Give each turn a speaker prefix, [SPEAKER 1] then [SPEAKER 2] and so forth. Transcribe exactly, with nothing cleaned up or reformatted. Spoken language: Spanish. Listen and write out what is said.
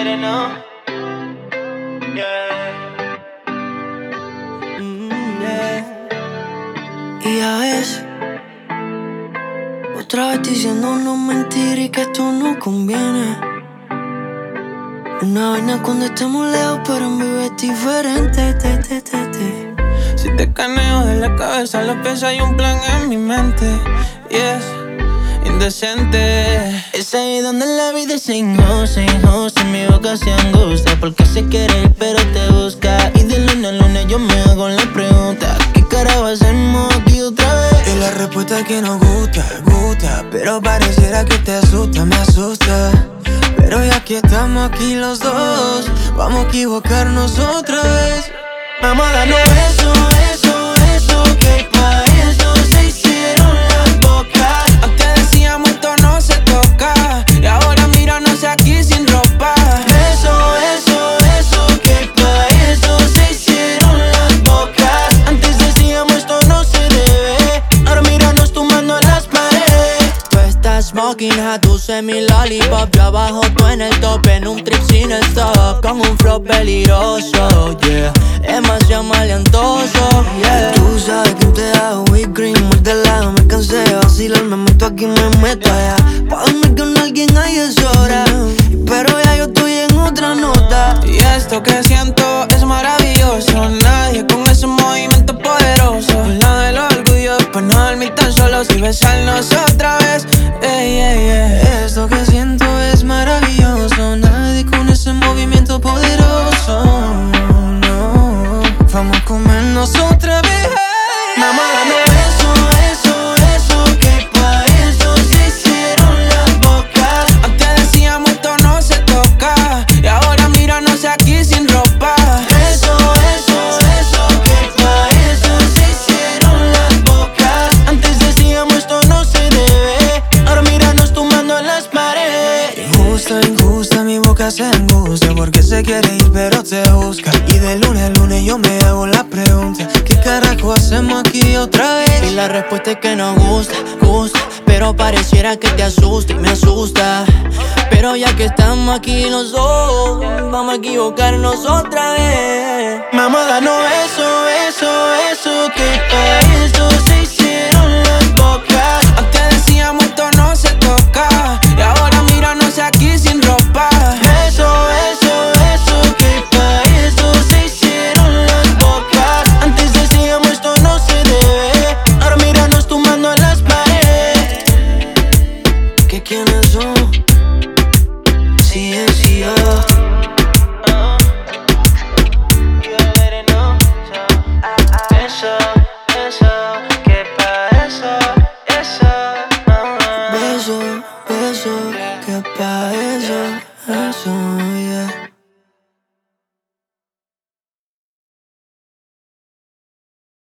[SPEAKER 1] better know. Yeah.
[SPEAKER 2] Mm, yeah. Y ya ves, otra vez diciéndonos mentiras y que esto no conviene. Una vaina cuando estamos lejos, pero en vivo es diferente. Te, te, te, te.
[SPEAKER 1] Si te caneo de la cabeza, lo pienso, hay un plan en mi mente. Yes, indecente.
[SPEAKER 3] Es ahí donde la vida es sin goce, goce. Mi boca se angustia porque se quiere ir pero te busca. Y de luna a luna yo me hago la pregunta: ¿qué carajo hacemos aquí otra vez?
[SPEAKER 4] Y la respuesta es que nos gusta, gusta, pero pareciera que te asusta, me asusta. Pero ya que estamos aquí los dos, vamos a equivocarnos otra vez.
[SPEAKER 3] Vamos a darnos eso, eso, eso, que pa' eso se hicieron las bocas.
[SPEAKER 1] Antes decíamos esto no se toca, y ahora míranos aquí sin ropa.
[SPEAKER 3] Eso, eso, eso, que pa' eso se hicieron las bocas. Antes decíamos esto no se debe, ahora míranos tumbando en las paredes.
[SPEAKER 2] Tú estás smoking hot, dulce mi lollipop. Yo abajo, tú en el top, en un trip sin stop. Con un flow peligroso, yeah. Demasiado maleantoso, yeah.
[SPEAKER 4] Tú sabes que te hago whipped cream, muy de lado. Me cansé de vacilar, me meto aquí, me meto allá. Pa' dormir con alguien ahí es hora, pero ya yo estoy en otra nota.
[SPEAKER 1] Y esto que siento es maravilloso. Nadie con ese movimiento poderoso. La del orgullo, pues no dormir tan solos y besarnos otra vez. Ey, ey, ey.
[SPEAKER 4] Esto que siento es maravilloso. Nadie con ese movimiento poderoso. No, vamos a comernos otra vez.
[SPEAKER 3] Vamos a darnos eso, eso, eso, que pa' eso se hicieron las bocas.
[SPEAKER 1] Antes decíamos esto no se toca, y ahora míranos aquí sin ropa.
[SPEAKER 3] Eso, eso, eso, que pa' eso se hicieron las bocas. Antes decíamos esto no se debe, ahora míranos tumbando en las paredes.
[SPEAKER 4] Injusta, injusta, mi boca se angustia porque se quiere ir pero te busca. Y de lunes a lunes yo me hago la pregunta: ¿qué carajo hacemos aquí otra vez?
[SPEAKER 2] Y la respuesta es que nos gusta, gusta, pero pareciera que te asusta y me asusta. Pero ya que estamos aquí los dos, vamos a equivocarnos otra vez.
[SPEAKER 3] Vamos a darnos eso, eso, eso, que pa' eso se hicieron las bocas.
[SPEAKER 1] Antes decíamos esto no se toca, y ahora míranos aquí sin ropa.
[SPEAKER 3] Eso, eso, eso, que pa' eso se hicieron las bocas. Antes decíamos esto no se debe, ahora míranos tumbando en las paredes.
[SPEAKER 4] ¿Qué quiénes son? Sí, es yo.